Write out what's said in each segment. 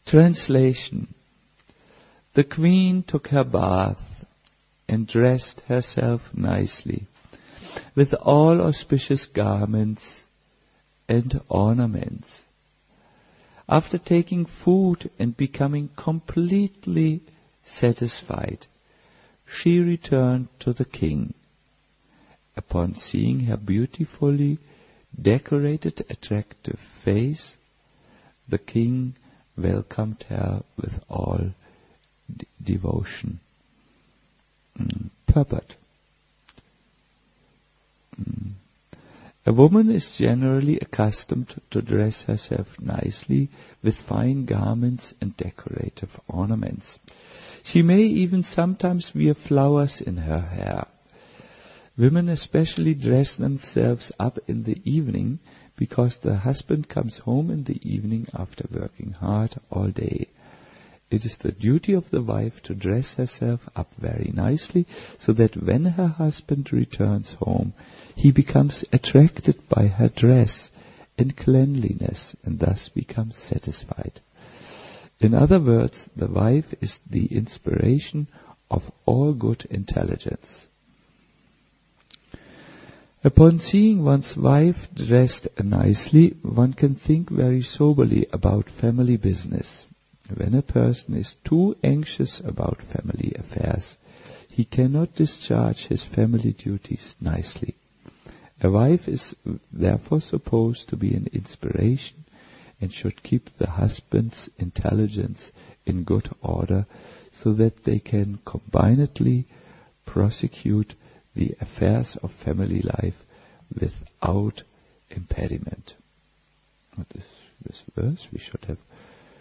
Translation. The queen took her bath and dressed herself nicely with all auspicious garments and ornaments. After taking food and becoming completely satisfied, she returned to the king. Upon seeing her beautifully decorated, attractive face, the king welcomed her with all devotion. Purport. A woman is generally accustomed to dress herself nicely with fine garments and decorative ornaments. She may even sometimes wear flowers in her hair. Women especially dress themselves up in the evening because the husband comes home in the evening after working hard all day. It is the duty of the wife to dress herself up very nicely so that when her husband returns home, he becomes attracted by her dress and cleanliness and thus becomes satisfied. In other words, the wife is the inspiration of all good intelligence. Upon seeing one's wife dressed nicely, one can think very soberly about family business. When a person is too anxious about family affairs, he cannot discharge his family duties nicely. A wife is therefore supposed to be an inspiration and should keep the husband's intelligence in good order so that they can combinedly prosecute the affairs of family life without impediment. This verse, we should have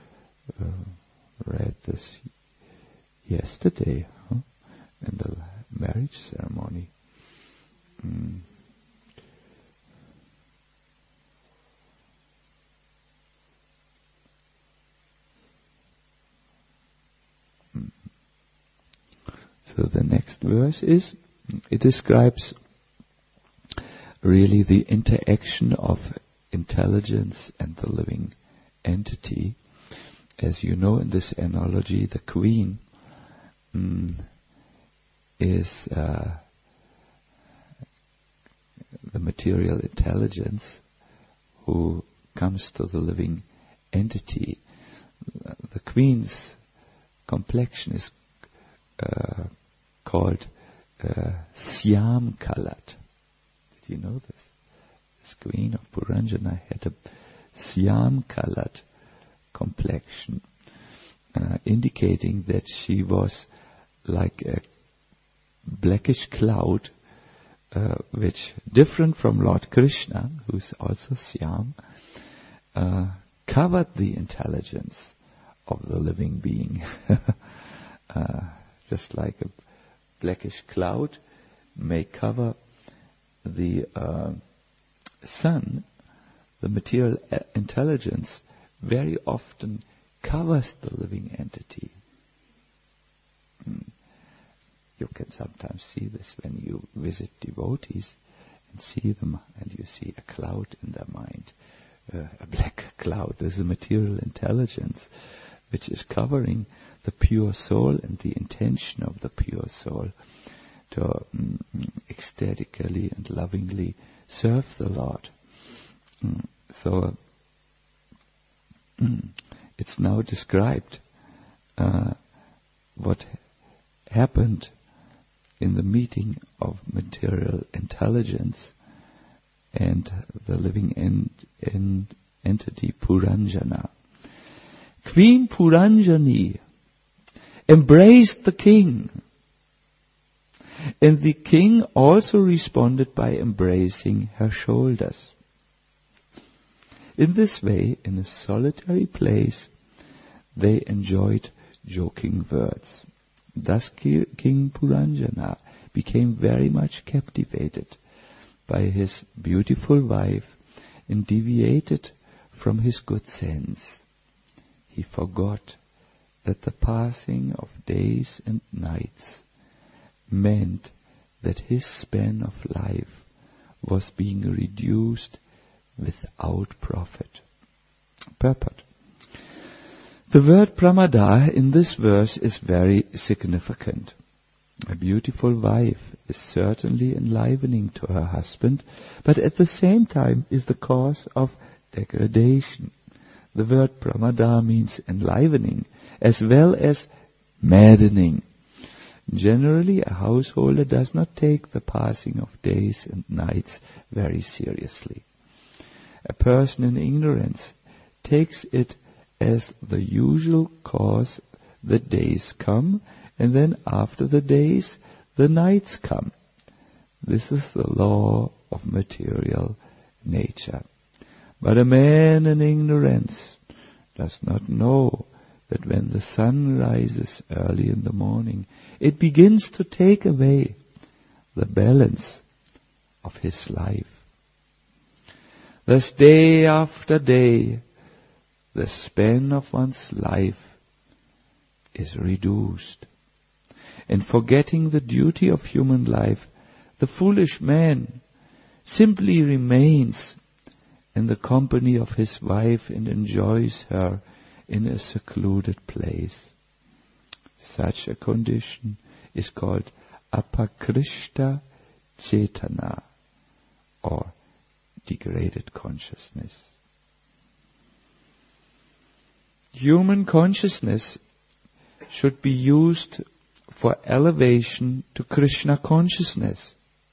read this yesterday in the marriage ceremony. So the next verse it describes really the interaction of intelligence and the living entity. As you know, in this analogy, the queen is the material intelligence who comes to the living entity. The queen's complexion is called Syam-colored. Did you know this? This queen of Puranjana had a Syam-colored complexion, indicating that she was like a blackish cloud, which, different from Lord Krishna, who's also Syam, covered the intelligence of the living being. Just like a blackish cloud may cover the sun, the material intelligence very often covers the living entity. You can sometimes see this when you visit devotees and see them, and you see a cloud in their mind, a black cloud. There's a material intelligence which is covering the pure soul and the intention of the pure soul to ecstatically and lovingly serve the Lord. So it's now described what happened in the meeting of material intelligence and the living entity Puranjana. Queen Puranjani embraced the king, and the king also responded by embracing her shoulders. In this way, in a solitary place, they enjoyed joking words. Thus King Puranjana became very much captivated by his beautiful wife and deviated from his good sense. He forgot that the passing of days and nights meant that his span of life was being reduced without profit. Purport. The word pramada in this verse is very significant. A beautiful wife is certainly enlivening to her husband, but at the same time is the cause of degradation. The word pramada means enlivening as well as maddening. Generally, a householder does not take the passing of days and nights very seriously. A person in ignorance takes it as the usual course that days come, and then after the days, the nights come. This is the law of material nature. But a man in ignorance does not know that when the sun rises early in the morning, it begins to take away the balance of his life. Thus, day after day, the span of one's life is reduced. And forgetting the duty of human life, the foolish man simply remains in the company of his wife and enjoys her in a secluded place. Such a condition is called apakrishta cetana, or degraded consciousness. Human consciousness should be used for elevation to Krishna consciousness.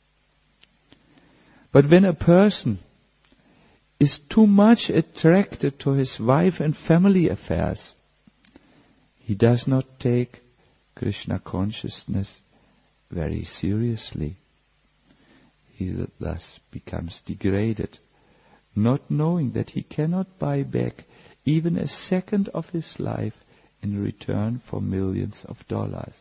But when a person is too much attracted to his wife and family affairs, he does not take Krishna consciousness very seriously. He thus becomes degraded, not knowing that he cannot buy back even a second of his life in return for millions of dollars.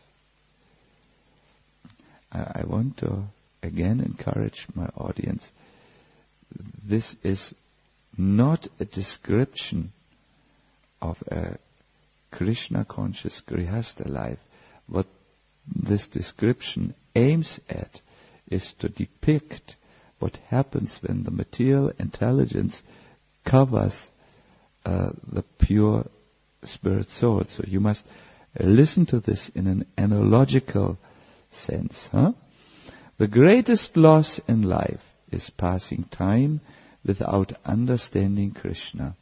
I want to again encourage my audience. This is not a description of a Krishna conscious Grihastha life. What this description aims at is to depict what happens when the material intelligence covers the pure spirit soul. So you must listen to this in an analogical sense. The greatest loss in life is passing time without understanding Krishna.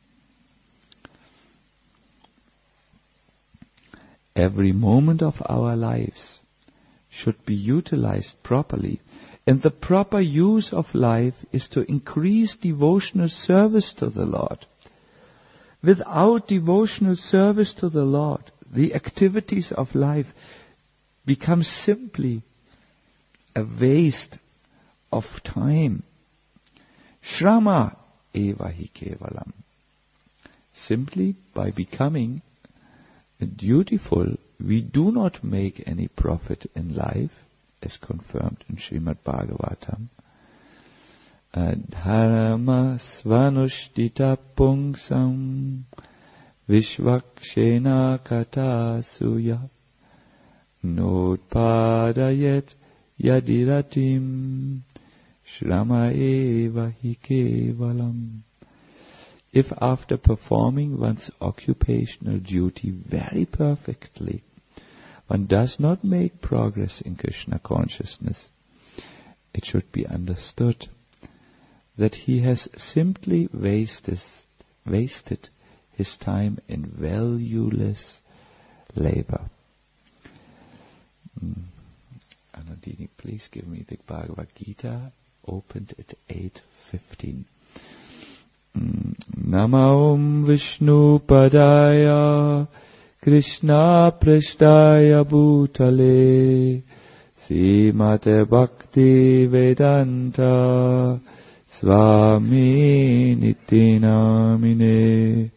Every moment of our lives should be utilized properly, and the proper use of life is to increase devotional service to the Lord. Without devotional service to the Lord, the activities of life become simply a waste of time. Shrama eva hi kevalam. Simply by becoming dutiful, we do not make any profit in life, as confirmed in Srimad Bhagavatam. Dharma svanushtita pungsam vishvakshena kata suya notpadayet yadiratim shrama eva hi kevalam. If after performing one's occupational duty very perfectly, one does not make progress in Krishna consciousness, it should be understood that he has simply wasted his time in valueless labor. Anandini, please give me the Bhagavad Gita, opened at 8:15. Namo Vishnu Padaya Krishna Prishtaya Bhutale Srimate Bhakti Vedanta Swami Niti Namine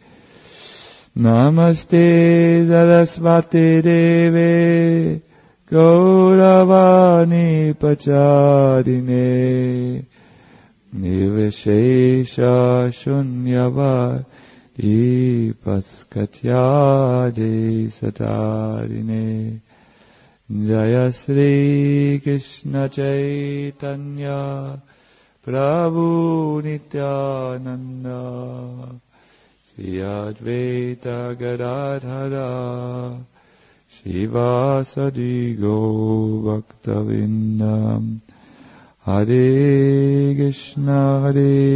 Namaste Saraswati Deve Gauravani Pacharine Niveshesha Shunyavadi Paskatyade Satarine Jaya Sri Krishna Chaitanya Prabhu Nityananda Shri Advaita Gadadhara Shivasadi Bhaktavindam Hare Krishna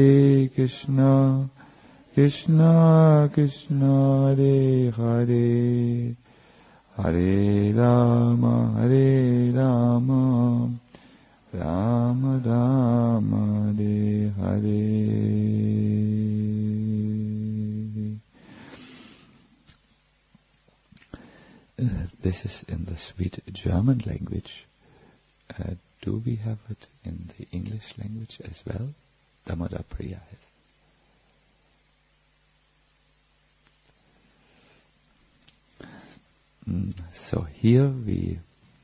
Krishna Krishna Hare Hare Hare Rama Rama Rama Hare Hare. This is in the sweet German language. Do we have it in the English language as well? Damodar Priya has. So here we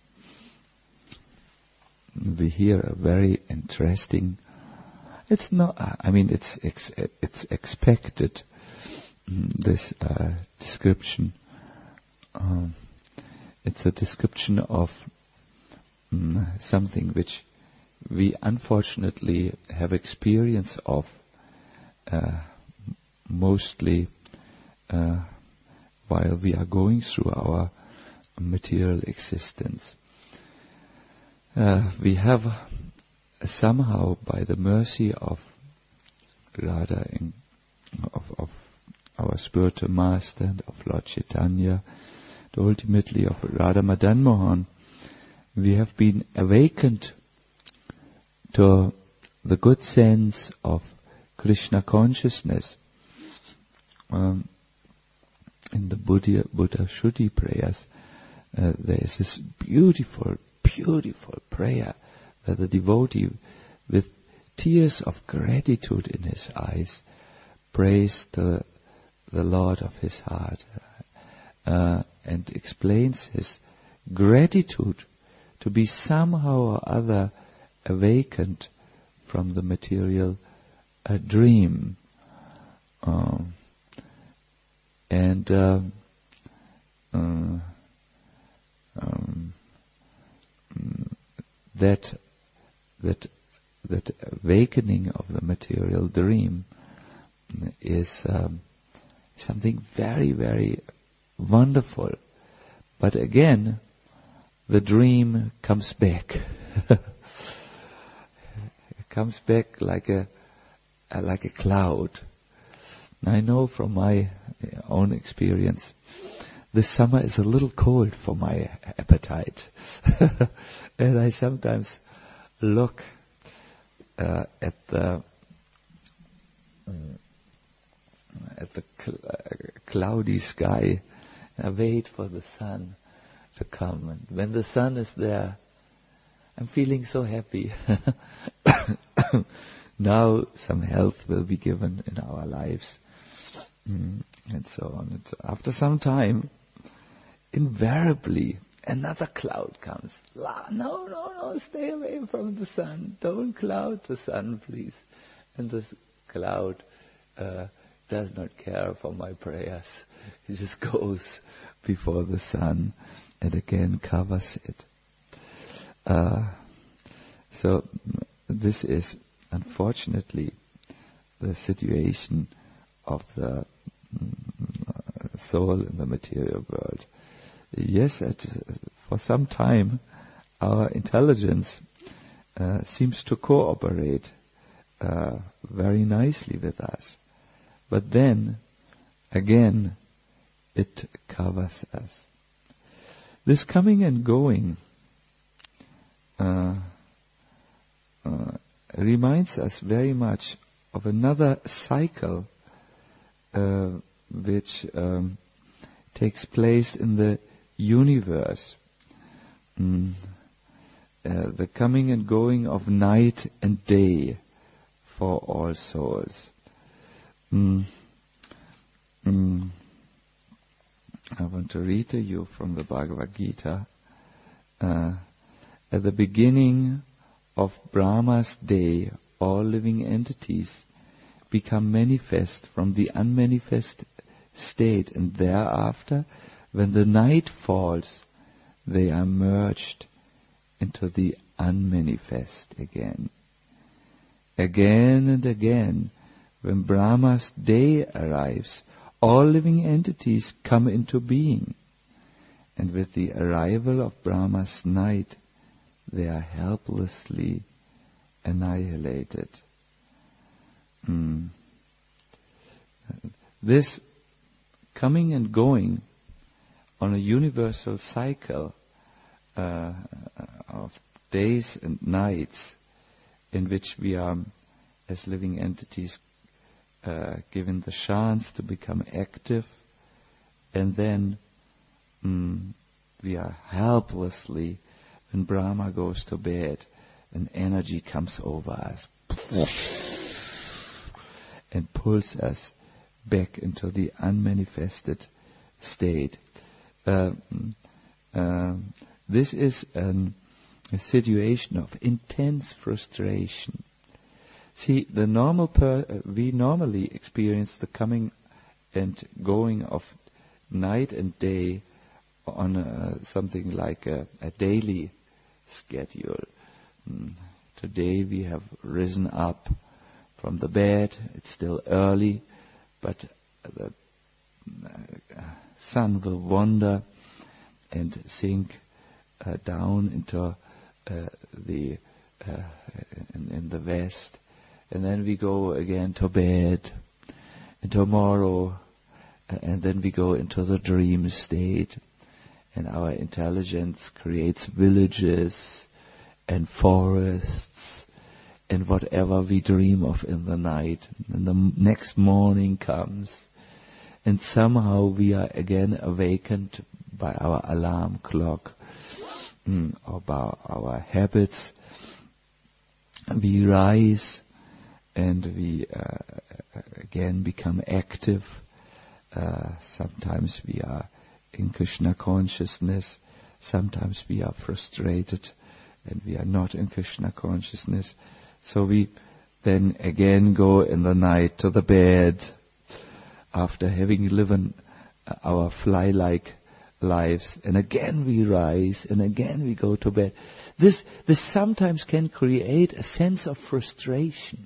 hear a very interesting. It's not. I mean, it's expected. This description. It's a description of something which we unfortunately have experience of mostly while we are going through our material existence. We have somehow, by the mercy of Radha, of our spiritual master and of Lord Chaitanya, and ultimately of Radha Madan Mohan, we have been awakened to the good sense of Krishna consciousness. In the Buddha Shuddhi prayers, there is this beautiful prayer where the devotee, with tears of gratitude in his eyes, prays the Lord of his heart and explains his gratitude to be somehow or other awakened from the material dream. That awakening of the material dream is something very, very wonderful. But again, the dream comes back. It comes back like a cloud. I know from my own experience, this summer is a little cold for my appetite. And I sometimes look at the cloudy sky, and I wait for the sun to come. And when the sun is there, I'm feeling so happy. Now some health will be given in our lives, and so on. And after some time, invariably, another cloud comes. No, stay away from the sun. Don't cloud the sun, please. And this cloud does not care for my prayers. It just goes before the sun and again covers it. So this is unfortunately the situation of the soul in the material world. Yes, for some time our intelligence seems to cooperate very nicely with us. But then, again, it covers us. This coming and going reminds us very much of another cycle which takes place in the universe. The coming and going of night and day for all souls. I want to read to you from the Bhagavad Gita. At the beginning of Brahma's day, all living entities become manifest from the unmanifest state, and thereafter, when the night falls, they are merged into the unmanifest again. Again and again, when Brahma's day arrives, all living entities come into being, and with the arrival of Brahma's night, they are helplessly annihilated. This coming and going on a universal cycle of days and nights, in which we are, as living entities, given the chance to become active, and then we are helplessly, when Brahma goes to bed, an energy comes over us and pulls us back into the unmanifested state. This is a situation of intense frustration. See, we normally experience the coming and going of night and day on something like a daily schedule. Today we have risen up from the bed. It's still early, but the sun will wander and sink down into in the west, and then we go again to bed, and tomorrow, and then we go into the dream state, and our intelligence creates villages and forests and whatever we dream of in the night. And the next morning comes, and somehow we are again awakened by our alarm clock or by our habits. We rise and we again become active. Sometimes we are in Krishna consciousness, sometimes we are frustrated and we are not in Krishna consciousness. So we then again go in the night to the bed after having lived our fly-like lives, and again we rise and again we go to bed. This sometimes can create a sense of frustration.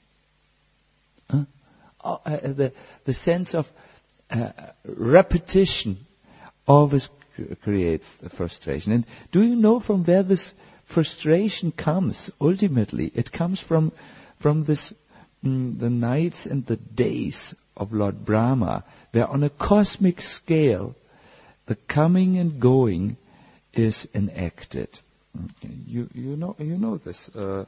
The sense of repetition always creates the frustration. And do you know from where this frustration comes? Ultimately, it comes from this the nights and the days of Lord Brahma, where on a cosmic scale, the coming and going is enacted. You know this.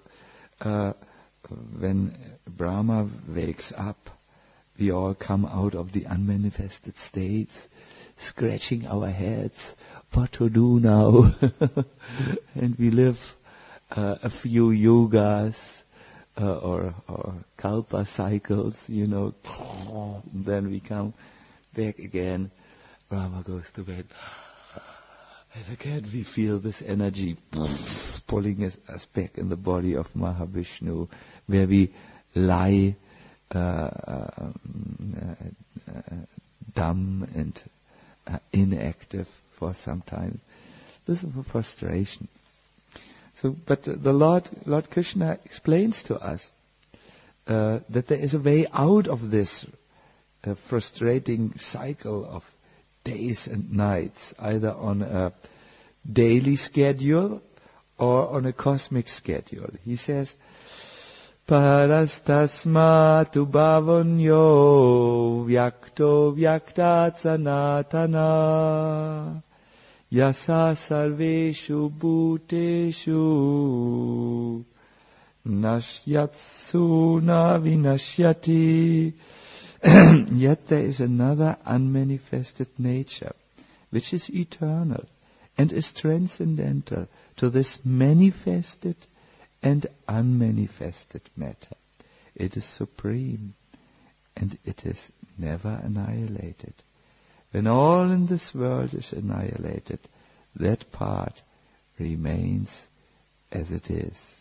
When Brahma wakes up, we all come out of the unmanifested states, scratching our heads, what to do now? And we live a few yugas or kalpa cycles, then we come back again. Brahma goes to bed, and again we feel this energy pulling us back in the body of Mahavishnu, where we lie dumb and inactive for some time. This is a frustration. But the Lord Krishna explains to us that there is a way out of this frustrating cycle of days and nights, either on a daily schedule or on a cosmic schedule. He says, Parastasmatu bhavonyo vyakto vyaktat sanatana yasa sarveshu bhuteshu nashyatsu na vinashyati. Yet there is another unmanifested nature, which is eternal and is transcendental to this manifested and unmanifested matter. It is supreme, and it is never annihilated. When all in this world is annihilated, that part remains as it is.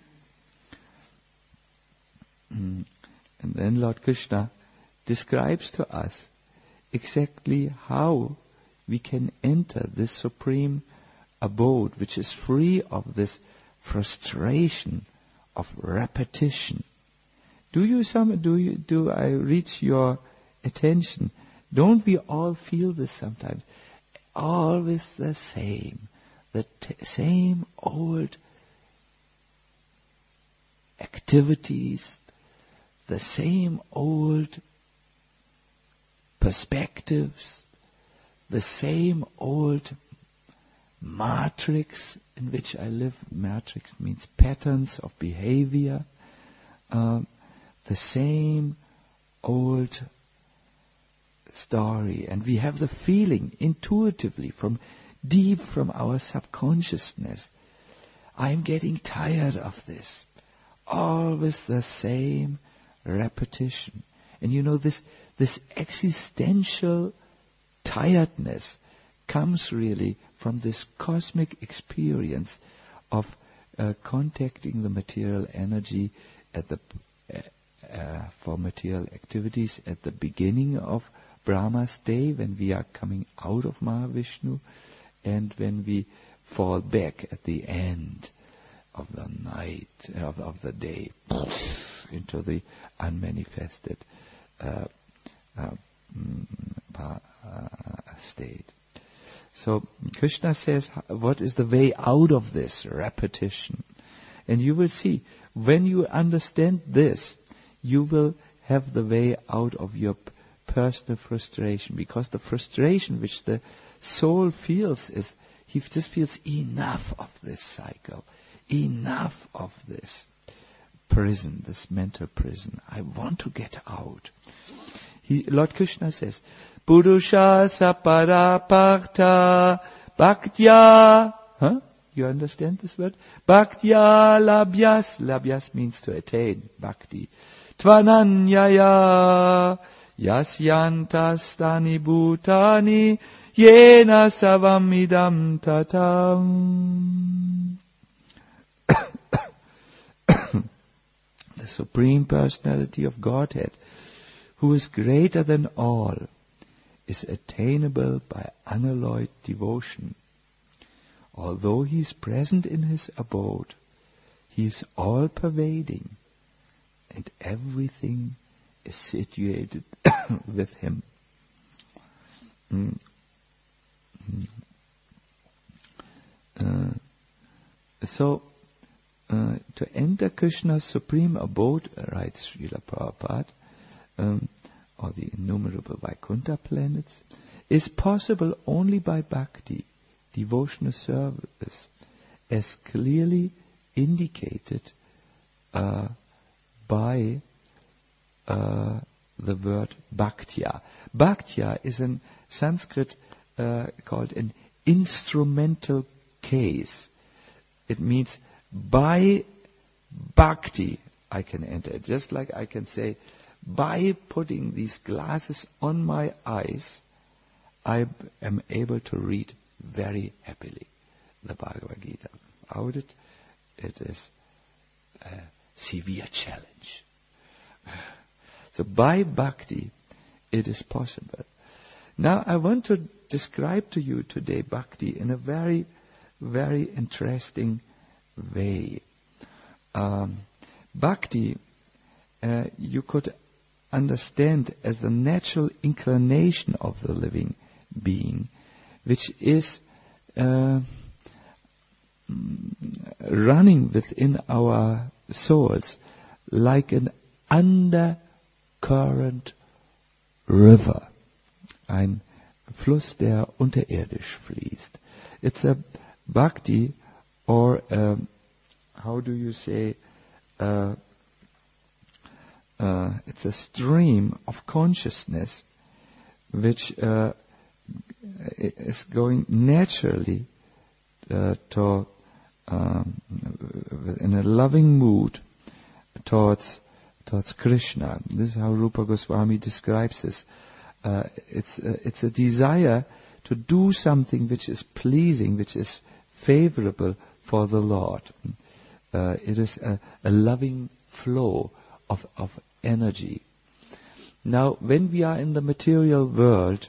And then Lord Krishna describes to us exactly how we can enter this supreme abode, which is free of this frustration of repetition. Do I reach your attention Don't we all feel this sometimes? Always the same. The same old activities, the same old perspectives, the same old matrix in which I live. Matrix means patterns of behavior. The same old story. And we have the feeling intuitively from deep from our subconsciousness, I'm getting tired of this. Always the same repetition. And you know, this existential tiredness comes really from this cosmic experience of contacting the material energy at the for material activities at the beginning of Brahma's day, when we are coming out of Mahavishnu, and when we fall back at the end of the night, of the day, into the unmanifested state. So Krishna says, what is the way out of this repetition? And you will see, when you understand this, you will have the way out of your personal frustration. Because the frustration which the soul feels is, he just feels enough of this cycle, enough of this prison, this mental prison. I want to get out. Lord Krishna says, Purusha saparapartha bhaktya. You understand this word? Bhaktya labhyas. Labhyas means to attain. Bhakti. Tvananyaya yasyantastani bhutani yena savamidam tatam. The Supreme Personality of Godhead, who is greater than all, is attainable by unalloyed devotion. Although he is present in his abode, he is all-pervading, and everything is situated with him. To enter Krishna's supreme abode, writes Srila Prabhupada, or the innumerable Vaikuntha planets, is possible only by bhakti, devotional service, as clearly indicated by the word bhaktya. Bhaktya is in Sanskrit called an instrumental case. It means by bhakti I can enter. Just like I can say, by putting these glasses on my eyes, I am able to read very happily the Bhagavad Gita. Without it, it is a severe challenge. So by bhakti, it is possible. Now I want to describe to you today bhakti in a very, very interesting way. Bhakti, you could understand as the natural inclination of the living being, which is running within our souls like an undercurrent river, ein Fluss, der unterirdisch fließt. It's a bhakti, or how do you say, it's a stream of consciousness which is going naturally in a loving mood towards Krishna. This is how Rupa Goswami describes this. It's a desire to do something which is pleasing, which is favorable for the Lord. It is a loving flow of energy. Now, when we are in the material world,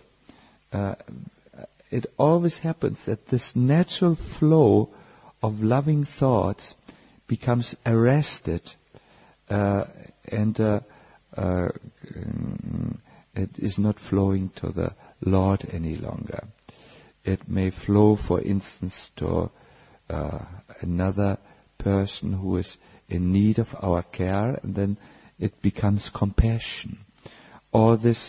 it always happens that this natural flow of loving thoughts becomes arrested and it is not flowing to the Lord any longer. It may flow, for instance, to another person who is in need of our care, and then it becomes compassion. Or this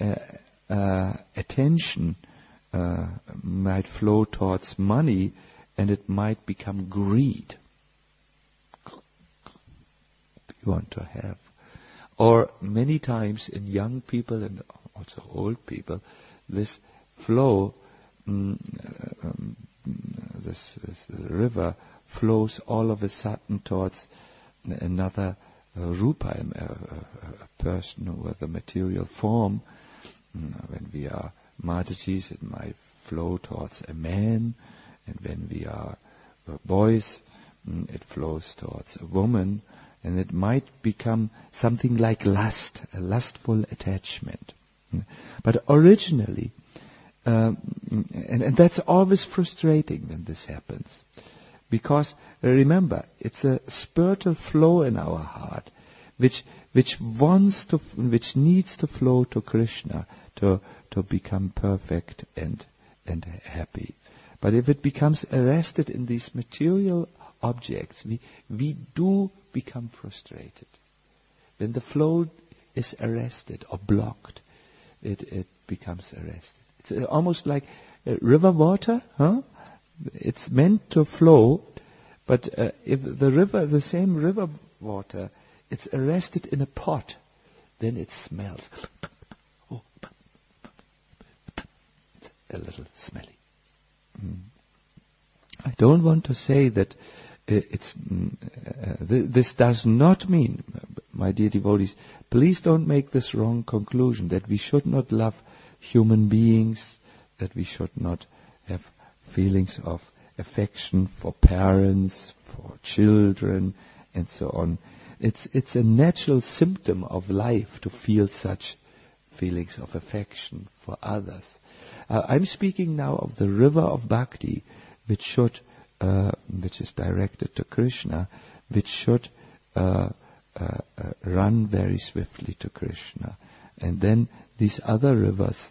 attention might flow towards money, and it might become greed. You want to have. Or many times in young people and also old people, this flow, this river flows all of a sudden towards another rupa, a person with a material form. When we are Matajis, it might flow towards a man, and when we are boys, it flows towards a woman, and it might become something like lust, a lustful attachment. But originally, and that's always frustrating when this happens, because remember, it's a spiritual flow in our heart, which needs to flow to Krishna to become perfect and happy. But if it becomes arrested in these material objects, we do become frustrated. When the flow is arrested or blocked, it becomes arrested. It's almost like river water, huh? It's meant to flow, but if the same river water, it's arrested in a pot, then it smells. It's a little smelly. I don't want to say that this does not mean, my dear devotees, please don't make this wrong conclusion that we should not love human beings, that we should not have feelings of affection for parents, for children, and so on. It's a natural symptom of life to feel such feelings of affection for others. I'm speaking now of the river of bhakti, which is directed to Krishna, which should run very swiftly to Krishna. And then these other rivers,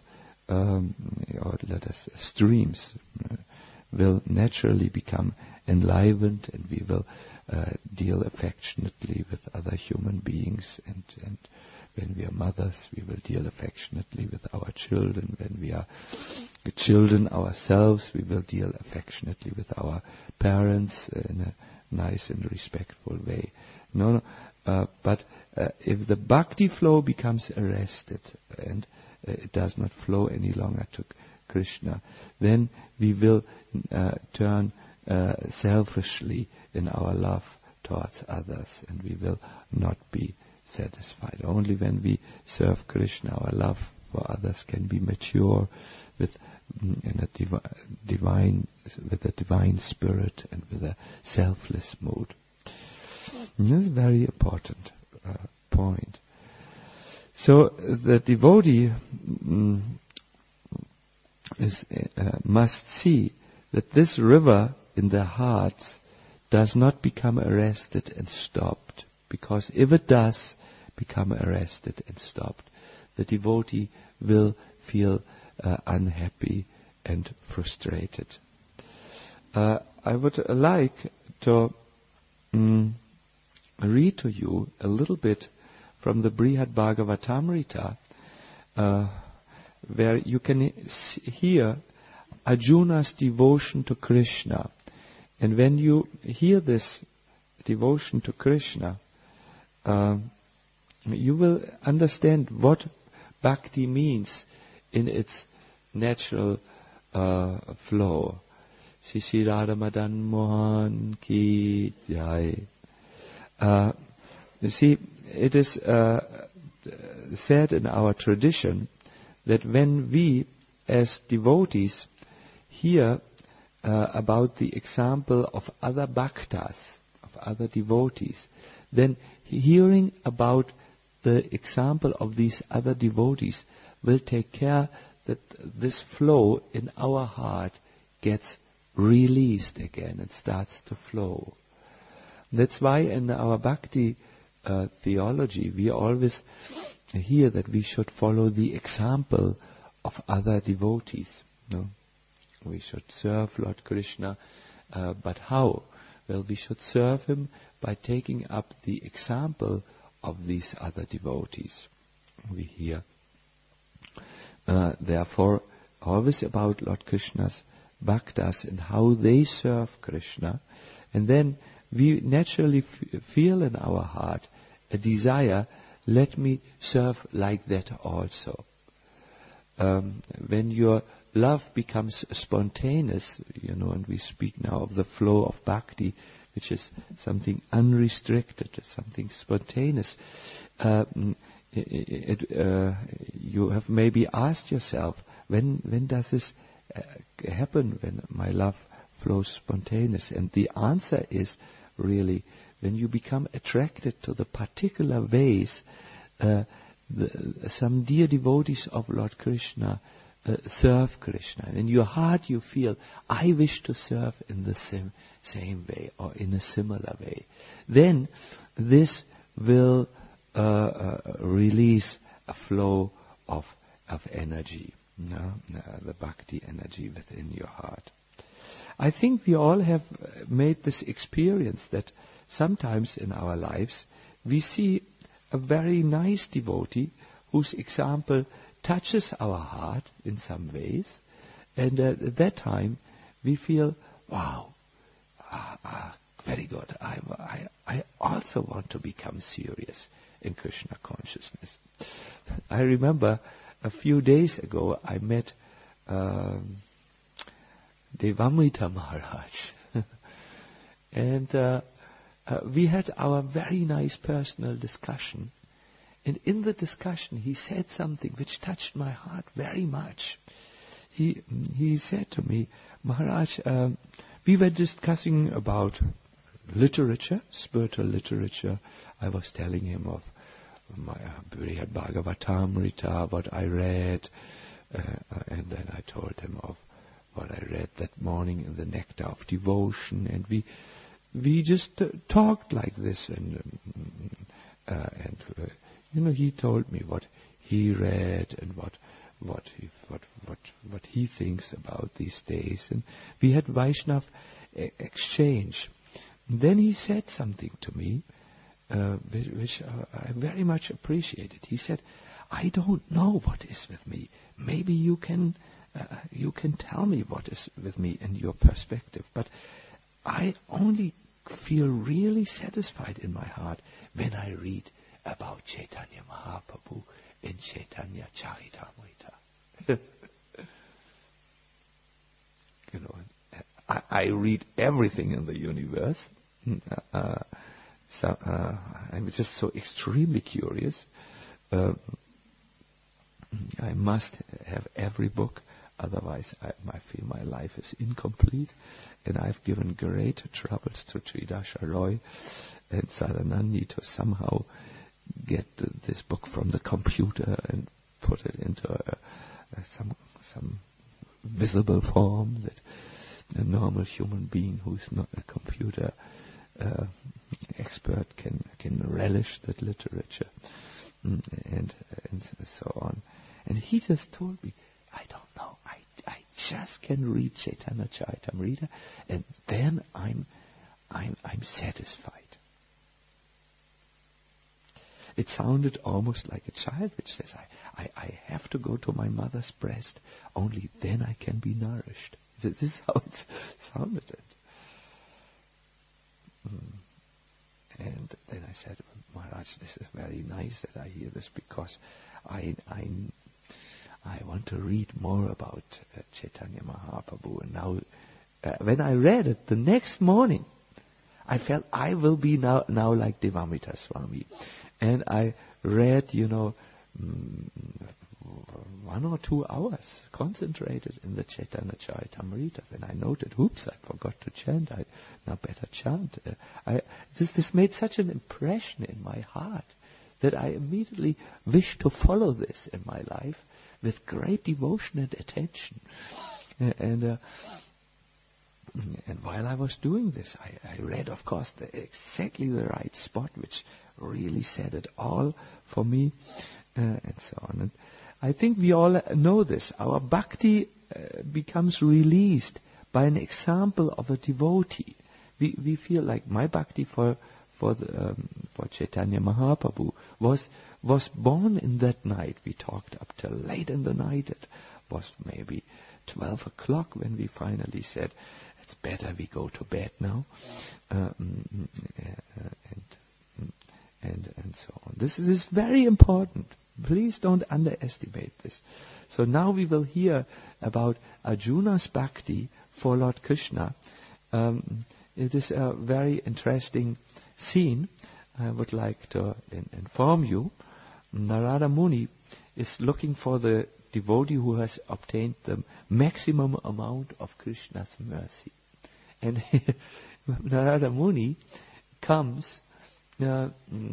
streams, will naturally become enlivened, and we will deal affectionately with other human beings. And when we are mothers, we will deal affectionately with our children. When we are children ourselves, we will deal affectionately with our parents in a nice and respectful way. But if the bhakti flow becomes arrested and it does not flow any longer to Krishna, then we will turn selfishly in our love towards others, and we will not be satisfied. Only when we serve Krishna, our love for others can be mature with a divine spirit and with a selfless mood. And this is a very important point. So the devotee must see that this river in their hearts does not become arrested and stopped, because if it does become arrested and stopped, the devotee will feel unhappy and frustrated. I would like to read to you a little bit from the Brihad Bhagavatamrita, where you can hear Arjuna's devotion to Krishna. And when you hear this devotion to Krishna, you will understand what bhakti means in its natural flow. Shri Radha Madan Mohan Ki Jai. You see, it is said in our tradition that when we as devotees hear about the example of other bhaktas, of other devotees, then hearing about the example of these other devotees will take care that this flow in our heart gets released again and starts to flow. That's why in our bhakti theology, we always hear that we should follow the example of other devotees. No? We should serve Lord Krishna, but how? Well, we should serve him by taking up the example of these other devotees. We hear, therefore, always about Lord Krishna's bhaktas and how they serve Krishna. And then we naturally feel in our heart a desire, let me serve like that also. When your love becomes spontaneous, and we speak now of the flow of bhakti, which is something unrestricted, something spontaneous. You have maybe asked yourself, when does this happen, when my love flows spontaneous? And the answer is really when you become attracted to the particular ways some dear devotees of Lord Krishna serve Krishna. And in your heart you feel, I wish to serve in the same way or in a similar way. Then this will release a flow of energy, the bhakti energy within your heart. I think we all have made this experience that sometimes in our lives we see a very nice devotee whose example touches our heart in some ways, and at that time we feel, wow, very good. I also want to become serious in Krishna consciousness. I remember a few days ago I met Devamrita Maharaj, and we had our very nice personal discussion. And in the discussion, he said something which touched my heart very much. He said to me, Maharaj, we were discussing about literature, spiritual literature. I was telling him of my Brihad Bhagavatamrita, what I read, and then I told him of what I read that morning in the Nectar of Devotion, and we just talked like this, and he told me what he read and what he thinks about these days, and we had Vaishnav exchange. And then he said something to me which I very much appreciated. He said, I don't know what is with me. Maybe you can tell me what is with me in your perspective, but I only feel really satisfied in my heart when I read about Chaitanya Mahaprabhu in Chaitanya Charitamrita. I read everything in the universe. I'm just so extremely curious. I must have every book, otherwise I feel my life is incomplete. And I've given great troubles to Tridasha Roy and Sadanandi to somehow get this book from the computer and put it into some visible form that a normal human being who's not a computer expert can relish that literature, and so on. And he just told me, I don't know, I just can read Chaitanya Charitamrita, and then I'm satisfied. It sounded almost like a child which says, I have to go to my mother's breast, only then I can be nourished. This is how it sounded. And then I said, Maharaj, this is very nice that I hear this, because I want to read more about Chaitanya Mahaprabhu. And now, when I read it the next morning, I felt I will be now like Devamrita Swami. And I read, 1 or 2 hours concentrated in the Chaitanya Charitamrita. Then I noted, oops, I forgot to chant. I now better chant. This made such an impression in my heart that I immediately wished to follow this in my life with great devotion and attention. And And while I was doing this, I read, of course, exactly the right spot, which really said it all for me, and so on. And I think we all know this. Our bhakti becomes released by an example of a devotee. We feel like my bhakti for Chaitanya Mahaprabhu was born in that night. We talked up till late in the night. It was maybe 12 o'clock when we finally said, it's better we go to bed now, and so on. This is very important. Please don't underestimate this. So now we will hear about Arjuna's bhakti for Lord Krishna. It is a very interesting scene. I would like to inform you. Narada Muni is looking for the devotee who has obtained the maximum amount of Krishna's mercy. And Narada Muni comes now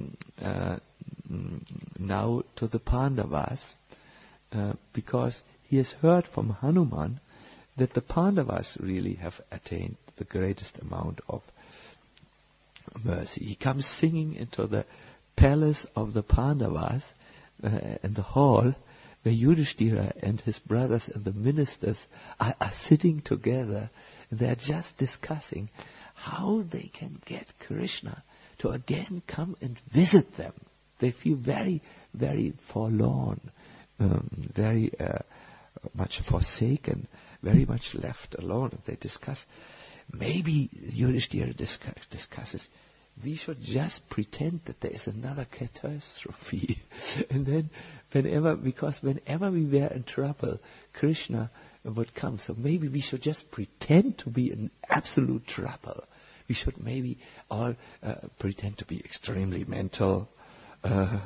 to the Pandavas because he has heard from Hanuman that the Pandavas really have attained the greatest amount of mercy. He comes singing into the palace of the Pandavas in the hall where Yudhishthira and his brothers and the ministers are sitting together, and they are just discussing how they can get Krishna to again come and visit them. They feel very, very forlorn, very much forsaken, very much left alone. And they discuss, maybe Yudhishthira discusses, we should just pretend that there is another catastrophe. And then whenever we were in trouble, Krishna would come. So maybe we should just pretend to be in absolute trouble. We should maybe all pretend to be extremely mental. Or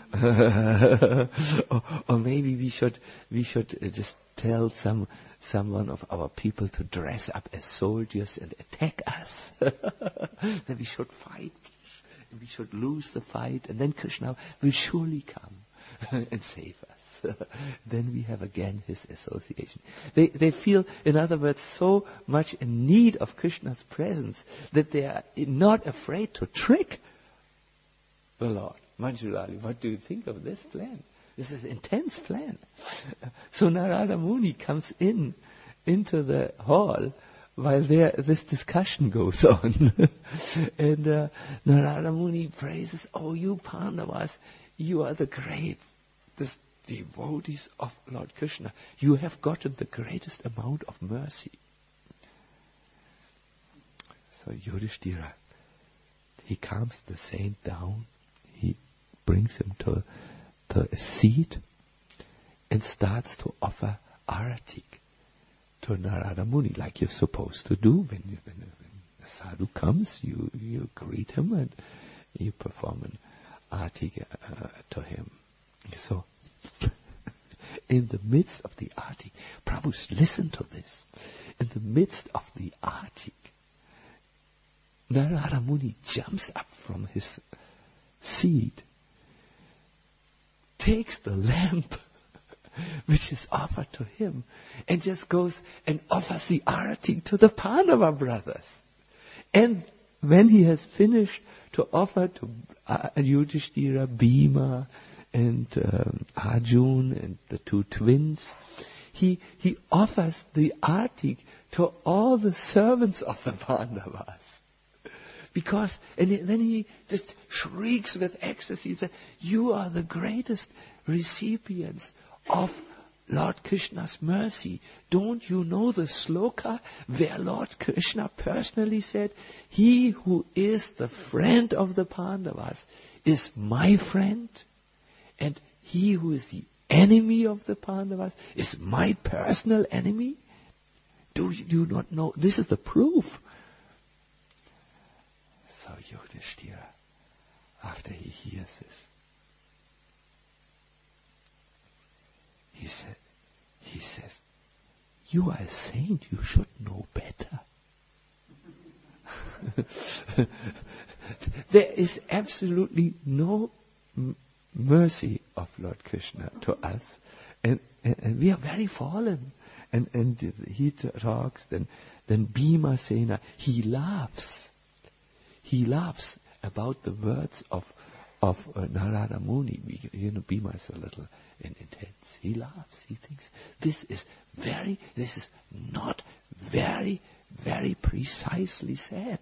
maybe we should just tell someone of our people to dress up as soldiers and attack us. Then we should fight, and we should lose the fight, and then Krishna will surely come and save us. Then we have again his association. They feel, in other words, so much in need of Krishna's presence that they are not afraid to trick the Lord. Manjulali, what do you think of this plan? This is an intense plan. So Narada Muni comes into the hall while this discussion goes on. And Narada Muni praises, oh, you Pandavas, you are the devotees of Lord Krishna. You have gotten the greatest amount of mercy. So Yudhishthira, he calms the saint down. He brings him to a seat and starts to offer arati to Narada Muni, like you're supposed to do when a sadhu comes. You greet him and you perform an arati to him. So, in the midst of the arati, Prabhu, listen to this. In the midst of the arati, Narada Muni jumps up from his seat, takes the lamp which is offered to him, and just goes and offers the arati to the Pandava brothers. And when he has finished to offer to Yudhishthira, Bhima, and Arjun, and the two twins, he offers the arati to all the servants of the Pandavas. Because, and then he just shrieks with ecstasy that you are the greatest recipients of Lord Krishna's mercy. Don't you know the sloka where Lord Krishna personally said, he who is the friend of the Pandavas is my friend, and he who is the enemy of the Pandavas is my personal enemy? Do you not know? This is the proof. So Yudhishthira, after he hears this, he says, you are a saint, you should know better. There is absolutely no mercy of Lord Krishna to us, and we are very fallen, And he talks, then Bhima Sena, he laughs about the words of Narada Muni. Bhima is a little intense. He laughs. He thinks this is not very, very precisely said.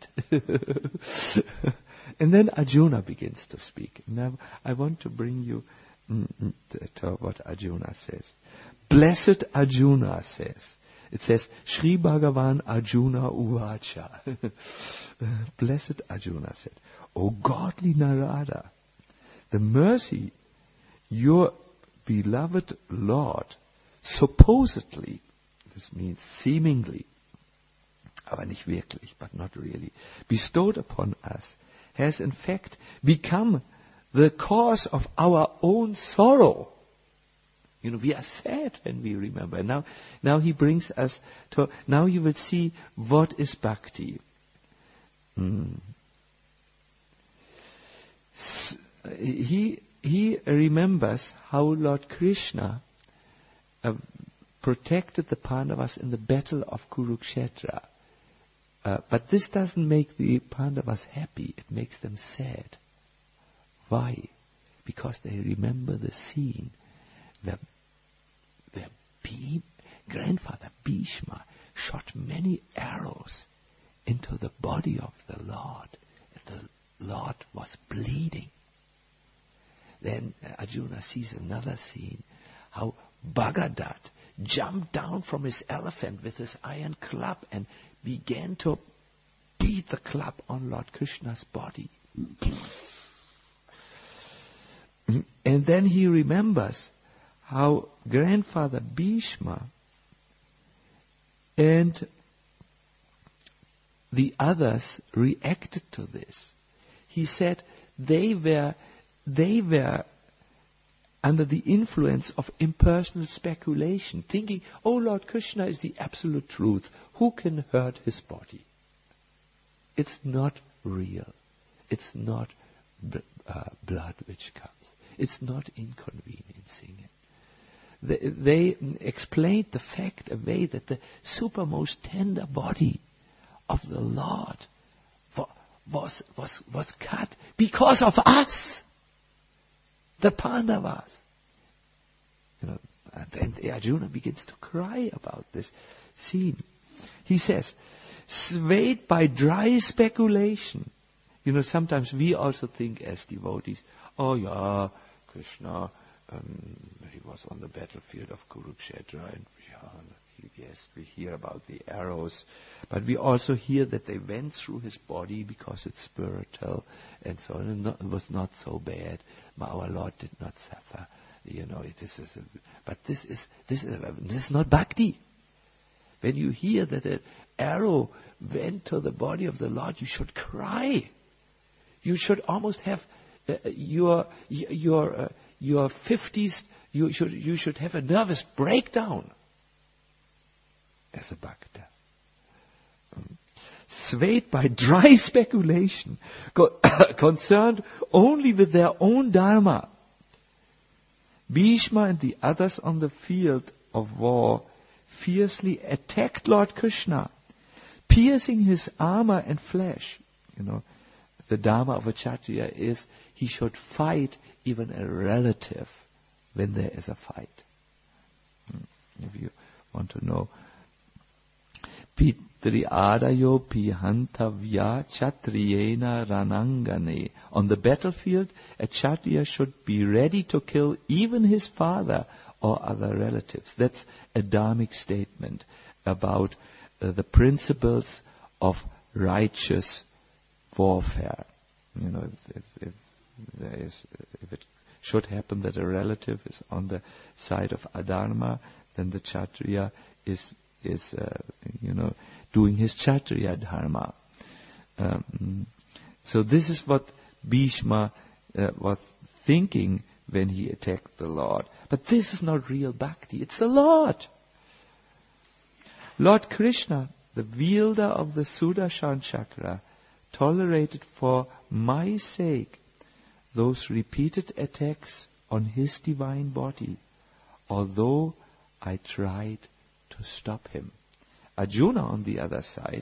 And then Arjuna begins to speak. Now I want to bring you to what Arjuna says. Blessed Arjuna says. It says, Shri Bhagavan Arjuna Uvacha. Blessed Arjuna said, O godly Narada, the mercy your beloved Lord supposedly, this means seemingly, aber nicht wirklich, but not really, bestowed upon us, has in fact become the cause of our own sorrow. We are sad when we remember. Now he brings us to, now you will see what is bhakti. He remembers how Lord Krishna protected the Pandavas in the battle of Kurukshetra. But this doesn't make the Pandavas happy. It makes them sad. Why? Because they remember the scene where grandfather Bhishma shot many arrows into the body of the Lord. And the Lord was bleeding. Then Arjuna sees another scene, how Bhagadat jumped down from his elephant with his iron club and began to beat the club on Lord Krishna's body. And then he remembers how grandfather Bhishma and the others reacted to this. He said they were under the influence of impersonal speculation, thinking, oh, Lord Krishna is the absolute truth. Who can hurt his body? It's not real. It's not blood which comes. It's not inconveniencing it. They explained the fact away that the supermost tender body of the Lord was cut because of us, the Pandavas. And Arjuna begins to cry about this scene. He says, swayed by dry speculation. Sometimes we also think as devotees, oh yeah, Krishna, he was on the battlefield of Kurukshetra, and yes, we hear about the arrows, but we also hear that they went through his body because it's spiritual, and so on. It was not so bad. Our Lord did not suffer. But this is not bhakti. When you hear that an arrow went to the body of the Lord, you should cry. You should almost have your 50s. You should have a nervous breakdown as a bhakta. Swayed by dry speculation, concerned only with their own dharma, Bhishma and the others on the field of war fiercely attacked Lord Krishna, piercing his armor and flesh. The dharma of a Kshatriya is he should fight even a relative when there is a fight. If you want to know, Pitri adayo pihantavya chatriyena ranangane. On the battlefield, a Kshatriya should be ready to kill even his father or other relatives. That's a dharmic statement about the principles of righteous warfare. If it should happen that a relative is on the side of adharma, then the Kshatriya is doing his Kshatriya dharma. So this is what Bhishma was thinking when he attacked the Lord. But this is not real bhakti. It's the Lord. Lord Krishna, the wielder of the Sudarshan Chakra, tolerated for my sake those repeated attacks on his divine body, although I tried to to stop him. Arjuna, on the other side,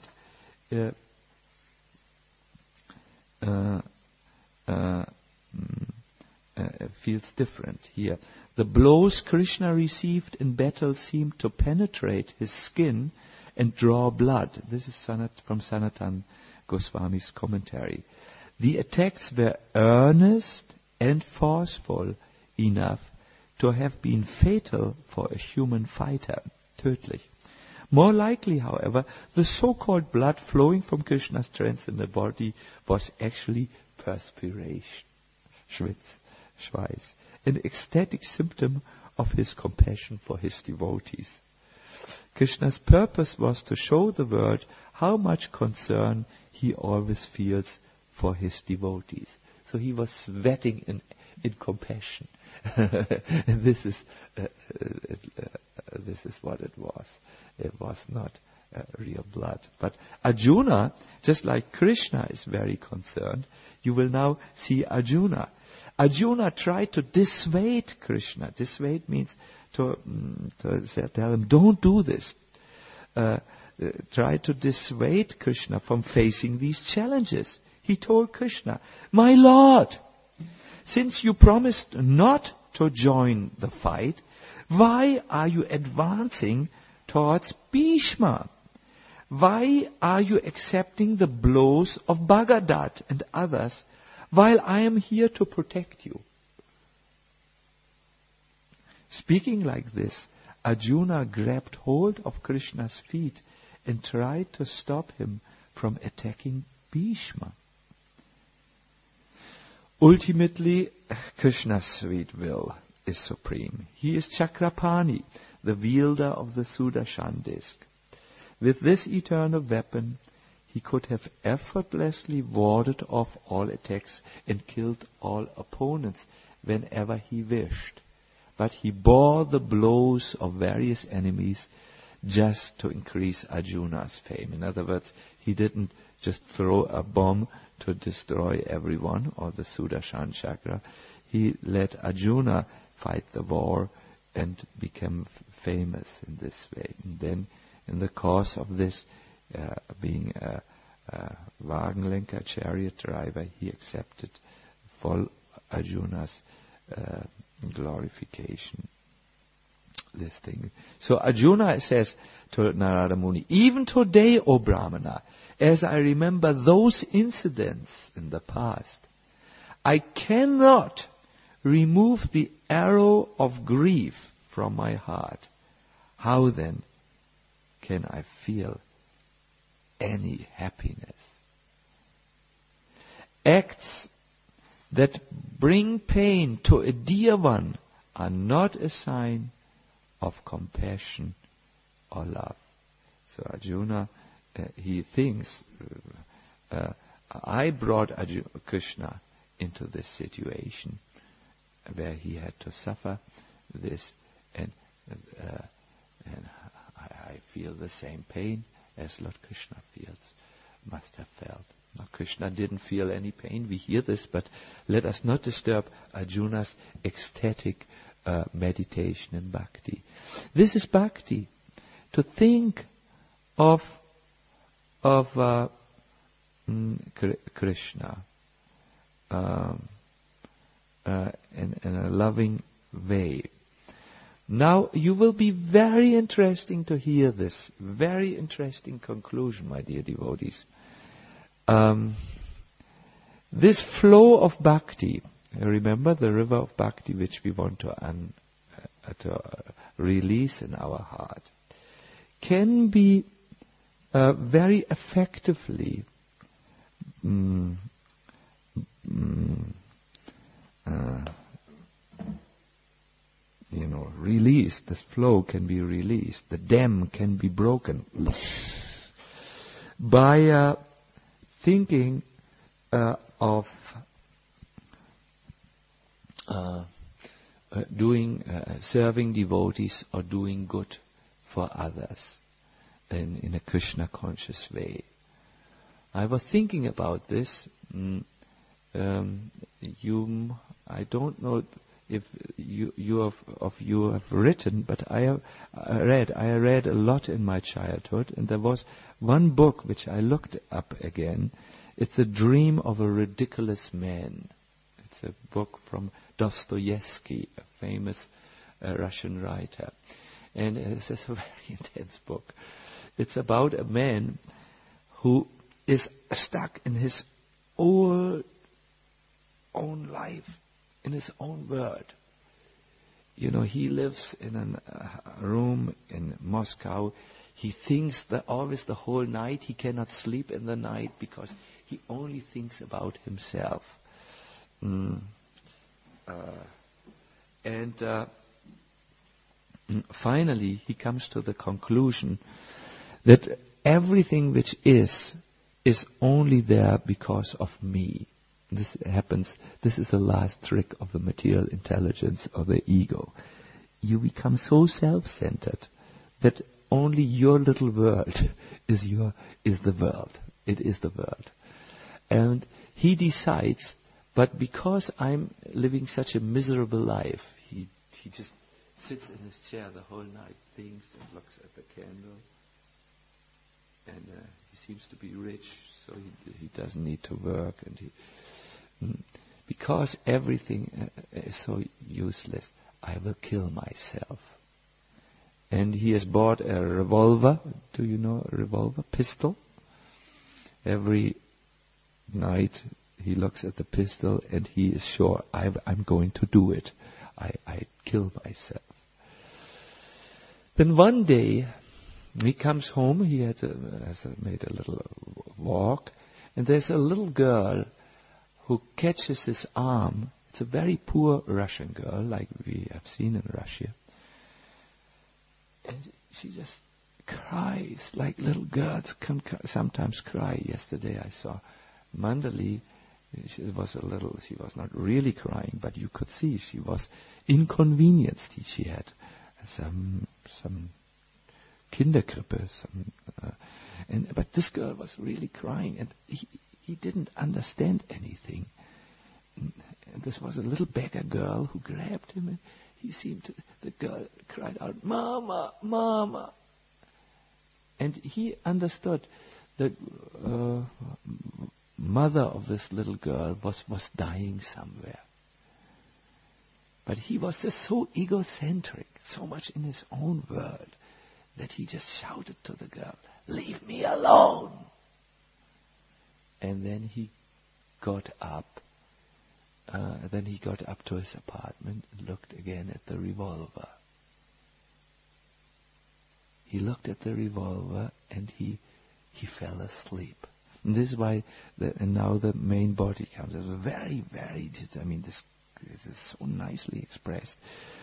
feels different here. The blows Krishna received in battle seemed to penetrate his skin and draw blood. This is from Sanatan Goswami's commentary. The attacks were earnest and forceful enough to have been fatal for a human fighter, tödlich. More likely, however, the so-called blood flowing from Krishna's transcendent body was actually perspiration, Schweiß, an ecstatic symptom of his compassion for his devotees. Krishna's purpose was to show the world how much concern he always feels for his devotees. So he was sweating in compassion. And this is what it was. It was not real blood. But Arjuna, just like Krishna is very concerned, you will now see Arjuna. Arjuna tried to dissuade Krishna. Dissuade means to tell him, don't do this. Try to dissuade Krishna from facing these challenges. He told Krishna, my Lord, since you promised not to join the fight, why are you advancing towards Bhishma? Why are you accepting the blows of Bhagadat and others while I am here to protect you? Speaking like this, Arjuna grabbed hold of Krishna's feet and tried to stop him from attacking Bhishma. Ultimately, Krishna's sweet will is supreme. He is Chakrapani, the wielder of the Sudarshan disc. With this eternal weapon, he could have effortlessly warded off all attacks and killed all opponents whenever he wished. But he bore the blows of various enemies just to increase Arjuna's fame. In other words, he didn't just throw a bomb to destroy everyone or the Sudarshan chakra. He let Arjuna fight the war and became famous in this way. And then, in the course of this, being a Wagenlenker, chariot driver, he accepted full Arjuna's glorification. This thing. So Arjuna says to Narada Muni, even today, O Brahmana, as I remember those incidents in the past, I cannot remove the arrow of grief from my heart. How then can I feel any happiness? Acts that bring pain to a dear one are not a sign of compassion or love. So Arjuna, he thinks, I brought Krishna into this situation where he had to suffer this, and I feel the same pain as Lord Krishna must have felt. Now, Krishna didn't feel any pain. We hear this, but let us not disturb Arjuna's ecstatic meditation and bhakti. This is bhakti. To think of Krishna in a loving way. Now, you will be very interesting to hear this. Very interesting conclusion, my dear devotees. This flow of bhakti, remember the river of bhakti which we want to release in our heart, can be very effectively released. This flow can be released. The dam can be broken by thinking of doing serving devotees or doing good for others in a Krishna conscious way. I was thinking about this. I don't know if you have written, but I read a lot in my childhood, and there was one book which I looked up again. It's A Dream of a Ridiculous Man. It's a book from Dostoevsky, a famous Russian writer. And it's a very intense book. It's about a man who is stuck in his own life, in his own world. You know, he lives in a room in Moscow. He thinks that always the whole night. He cannot sleep in the night because he only thinks about himself. Finally, he comes to the conclusion that everything which is only there because of me. This happens. This is the last trick of the material intelligence of the ego. You become so self-centered that only your little world is the world. It is the world. And he decides, but because I'm living such a miserable life, he just sits in his chair the whole night, thinks and looks at the candle. And he seems to be rich, so he doesn't need to work. And because everything is so useless, I will kill myself. And he has bought a revolver. Do you know a revolver? Pistol. Every night he looks at the pistol and he is sure, I'm going to do it. I kill myself. Then one day he comes home. He has made a little walk, and there's a little girl who catches his arm. It's a very poor Russian girl, like we have seen in Russia. And she just cries like little girls can sometimes cry. Yesterday I saw Mandali. She was not really crying, but you could see she was inconvenienced. She had some Kinderkrippe, but this girl was really crying, and he didn't understand anything. And this was a little beggar girl who grabbed him, and the girl cried out, "Mama, Mama!" And he understood that mother of this little girl was dying somewhere. But he was just so egocentric, so much in his own world, that he just shouted to the girl, "Leave me alone!" And then he got up. Then he got up to his apartment and looked again at the revolver. He looked at the revolver and he fell asleep. And this is why now the main body comes. It's very, very, this is so nicely expressed.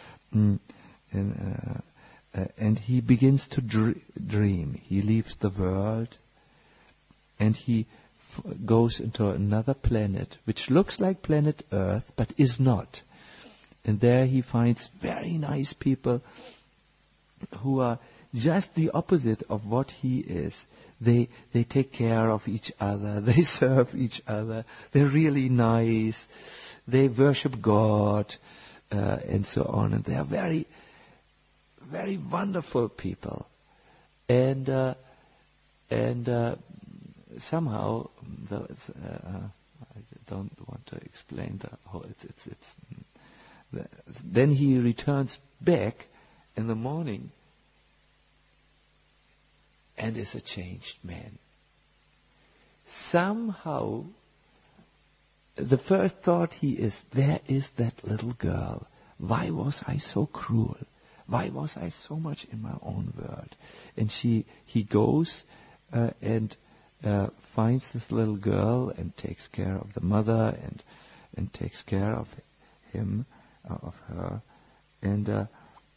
And he begins to dream. He leaves the world and he goes into another planet, which looks like planet Earth, but is not. And there he finds very nice people who are just the opposite of what he is. They take care of each other. They serve each other. They're really nice. They worship God, and so on. And they are very, very wonderful people. And somehow, I don't want to explain the whole. Then he returns back in the morning and is a changed man. Somehow, the first thought where is that little girl? Why was I so cruel? Why was I so much in my own world? And he goes and finds this little girl and takes care of the mother and takes care of him, of her. And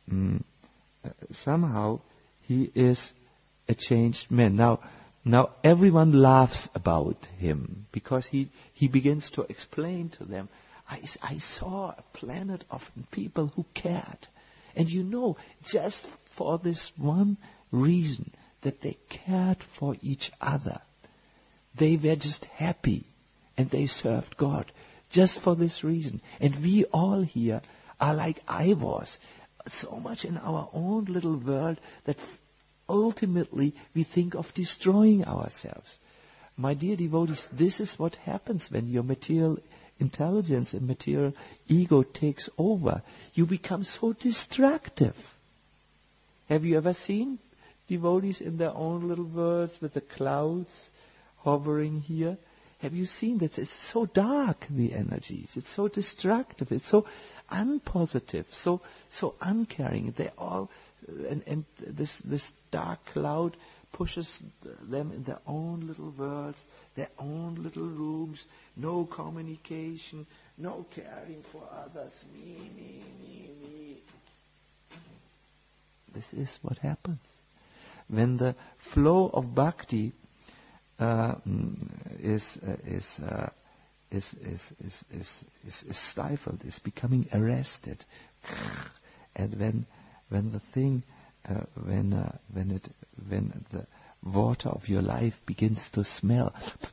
somehow he is a changed man. Now everyone laughs about him because he begins to explain to them, I saw a planet of people who cared. And just for this one reason, that they cared for each other. They were just happy and they served God just for this reason. And we all here are like I was. So much in our own little world that ultimately we think of destroying ourselves. My dear devotees, this is what happens when your material intelligence and material ego takes over. You become so destructive. Have you ever seen devotees in their own little worlds with the clouds hovering here? Have you seen that? It's so dark, the energies. It's so destructive. It's so unpositive, so uncaring. They all, and this dark cloud pushes them in their own little worlds, their own little rooms, no communication, no caring for others, me. This is what happens. When the flow of bhakti is stifled, is becoming arrested, and when the thing, when the water of your life begins to smell,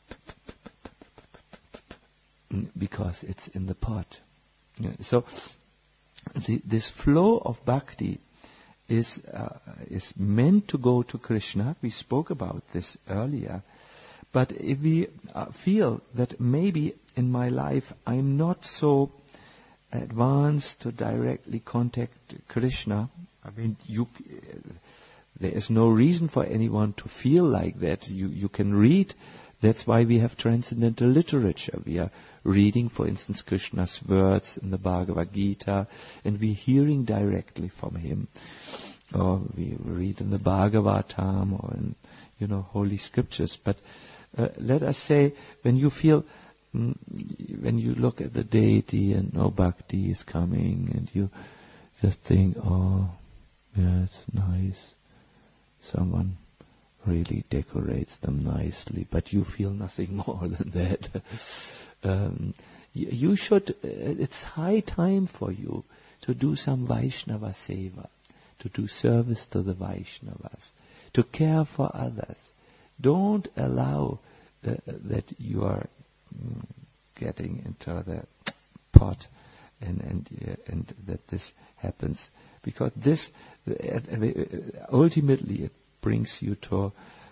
because it's in the pot. So this flow of bhakti is meant to go to Krishna. We spoke about this earlier. But if we feel that maybe in my life I'm not so advanced to directly contact Krishna, I mean, there is no reason for anyone to feel like that. You can read. That's why we have transcendental literature. We are reading, for instance, Krishna's words in the Bhagavad Gita, and we're hearing directly from him. Or we read in the Bhagavatam or in, holy scriptures. But let us say, when you feel, when you look at the deity and no bhakti is coming, and you just think, oh, yeah, it's nice. Someone really decorates them nicely, but you feel nothing more than that. You should, it's high time for you to do some Vaishnava seva, to do service to the Vaishnavas, to care for others. Don't allow that you are getting into the pot and that this happens, because this ultimately it brings you to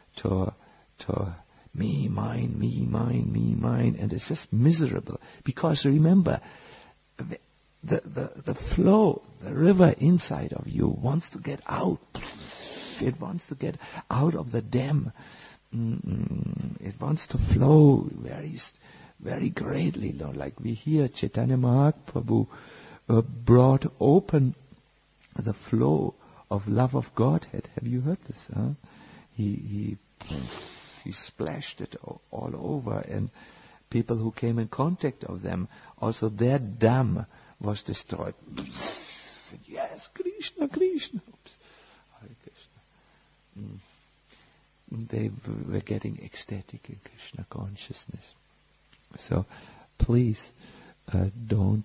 me, mine, and it's just miserable. Because remember, the flow, the river inside of you wants to get out. It wants to get out of the dam. It wants to flow very, very greatly. Like we hear Chaitanya Mahaprabhu brought open the flow of love of Godhead. Have you heard this? Huh? He splashed it all over, and people who came in contact of them, also their dam was destroyed. Yes, Krishna. Oops. Hare Krishna. They were getting ecstatic in Krishna consciousness. So please don't.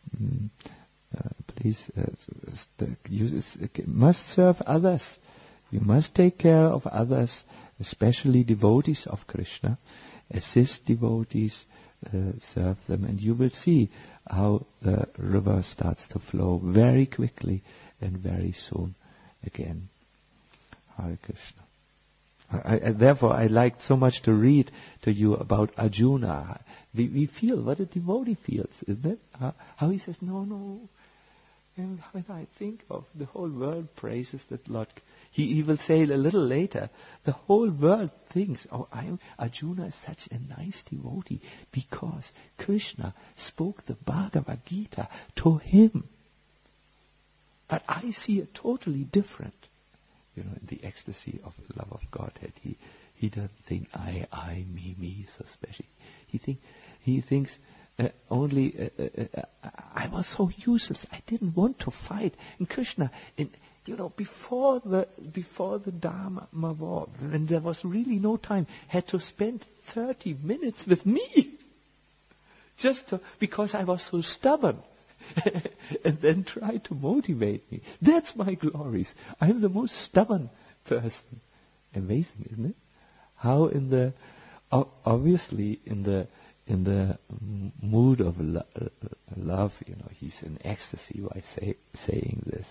You must serve others. You must take care of others, especially devotees of Krishna. Assist devotees, serve them, and you will see how the river starts to flow very quickly and very soon again. Hare Krishna. Therefore, I liked so much to read to you about Arjuna. We feel what a devotee feels, isn't it? How he says, no. And when I think of the whole world praises that Lord, he will say a little later, the whole world thinks, Arjuna is such a nice devotee because Krishna spoke the Bhagavad Gita to him. But I see it totally different. In the ecstasy of the love of Godhead, he doesn't think I, me, so special. He thinks only I was so useless. I didn't want to fight. And Krishna, before the Dharma war, when there was really no time, had to spend 30 minutes with me, because I was so stubborn. And then try to motivate me. That's my glories. I'm the most stubborn person. Amazing, isn't it? How obviously in in the mood of love, he's in ecstasy by saying this.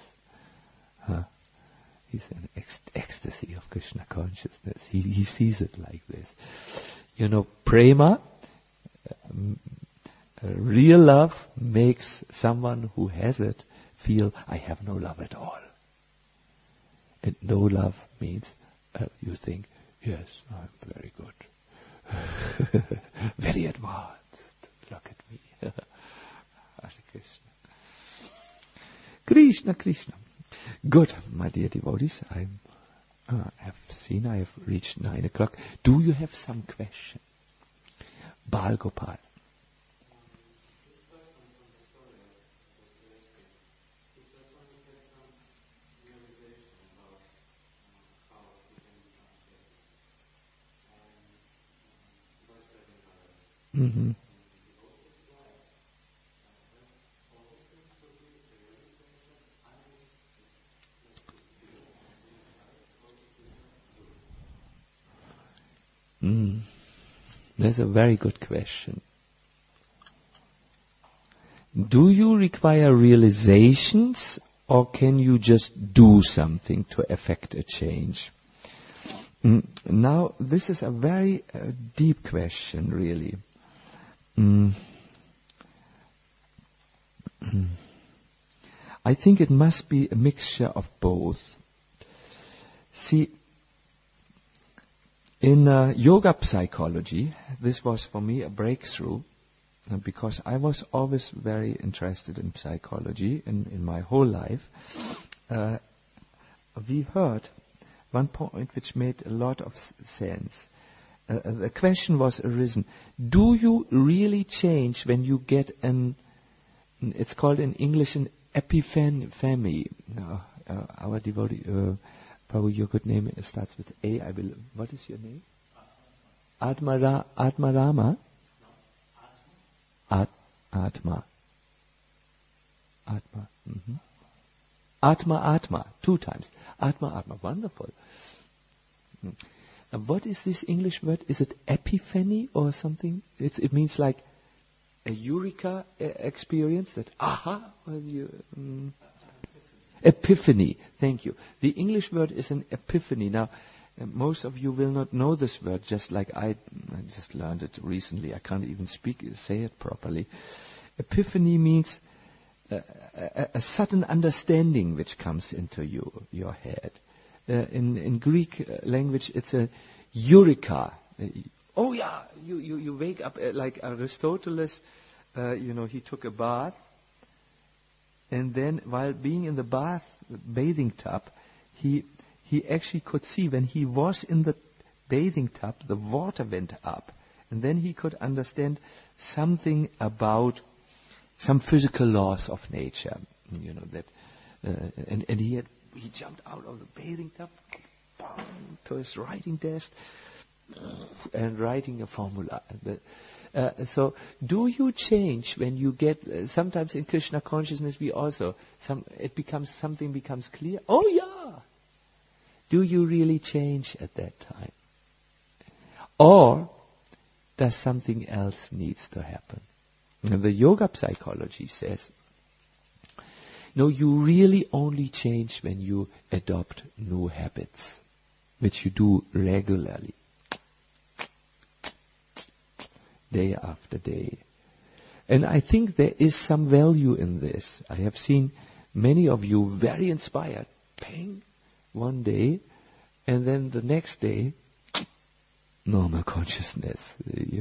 He's in ecstasy of Krishna consciousness. He sees it like this. Prema, real love makes someone who has it feel, I have no love at all. And no love means you think, yes, I'm very good. Very advanced. Look at me. Hare Krishna. Krishna, Krishna. Good, my dear devotees. I have reached 9 o'clock. Do you have some question? Bal Gopal. Mm-hmm. That's a very good question. Do you require realizations, or can you just do something to affect a change? Now, this is a very deep question, really. I think it must be a mixture of both. See, in yoga psychology, this was for me a breakthrough, because I was always very interested in psychology in my whole life. We heard one point which made a lot of sense. The question was arisen, do you really change when you get it's called in English an epiphany. Our devotee, Prabhu, your good name starts with A, I will. What is your name? Atmarama? Atma. Mm-hmm. Atma, 2 times. Atma, wonderful. What is this English word? Is it epiphany or something? It means like a eureka experience, that aha. Epiphany, thank you. The English word is an epiphany. Now, most of you will not know this word, just like I just learned it recently. I can't even say it properly. Epiphany means a sudden understanding which comes into your head. In Greek language, it's a eureka. You wake up like Aristoteles. He took a bath, and then while being in the bathing tub, he actually could see when he was in the bathing tub, the water went up, and then he could understand something about some physical laws of nature. And he jumped out of the bathing tub to his writing desk and writing a formula. So, do you change when you get? Sometimes in Krishna consciousness, something becomes clear. Oh yeah. Do you really change at that time, or does something else needs to happen? And the yoga psychology says, no, you really only change when you adopt new habits, which you do regularly, day after day. And I think there is some value in this. I have seen many of you very inspired, ping, one day, and then the next day, normal consciousness.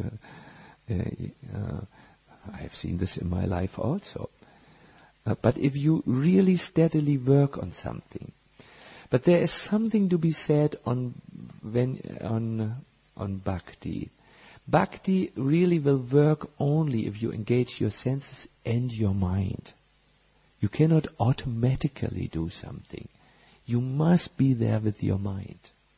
I have seen this in my life also. But if you really steadily work on something, but there is something to be said on bhakti. Bhakti really will work only if you engage your senses and your mind. You cannot automatically do something. You must be there with your mind.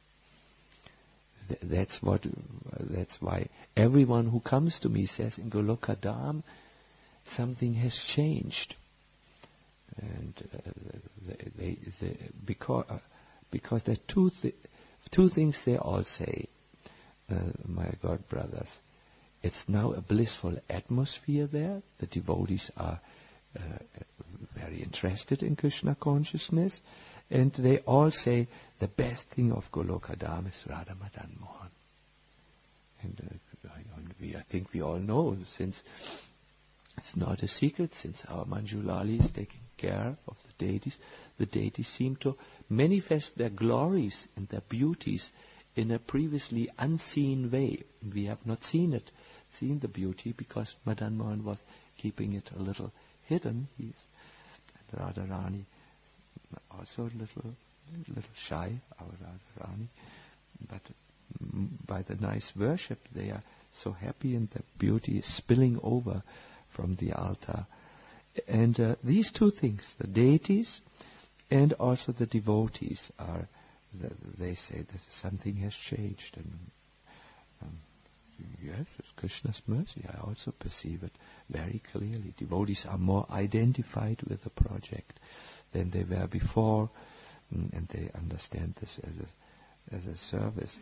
That's why everyone who comes to me says in Golokadam, something has changed. And because there are two things they all say, my God brothers. It's now a blissful atmosphere there. The devotees are very interested in Krishna consciousness, and they all say the best thing of Goloka Dham is Radha Madan Mohan. And I think we all know, since it's not a secret, since our Manjulali is taking care of the deities seem to manifest their glories and their beauties in a previously unseen way. We have not seen the beauty, because Madan Mohan was keeping it a little hidden. And Radharani also a little shy, our Radharani. But by the nice worship, they are so happy, and the beauty is spilling over from the altar. And these two things, the deities and also the devotees, they say that something has changed. And yes, it's Krishna's mercy. I also perceive it very clearly. Devotees are more identified with the project than they were before, and they understand this as a service.